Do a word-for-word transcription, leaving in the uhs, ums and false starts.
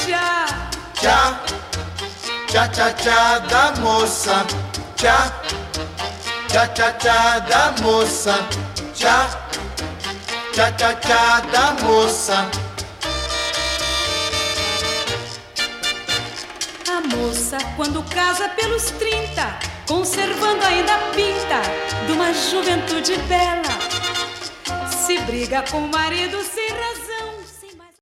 tchá. Tchá, tchá, tchá, tchá da moça. Tchá, tchá, tchá, tchá da moça. Tchá, tchá, tchá, tchá da moça. A moça, quando casa pelos trinta, conservando ainda a pinta de uma juventude bela, se briga com o marido sem razão.